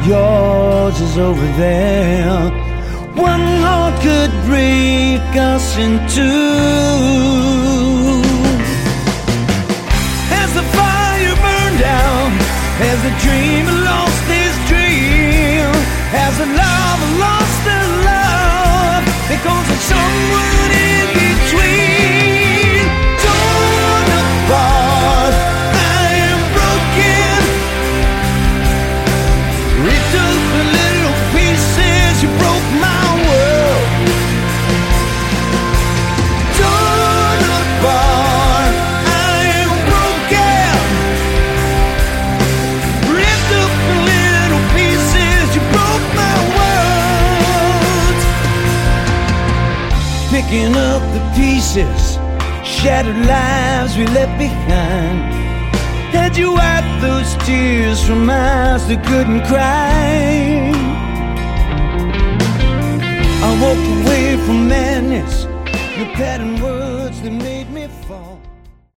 yours is over there. One heart could break us in two. As the fire burned out, as the dreamer lost his dream, as the lover lost their love, because of someone in between. Torn apart, I am broken, ripped up in little pieces. You broke my world. Torn apart, I am broken, ripped up in little pieces. You broke my world. Picking up the pieces, shattered lives we left behind. Had you wiped those tears from eyes that couldn't cry? I walked away from madness, your patterned words that made me fall.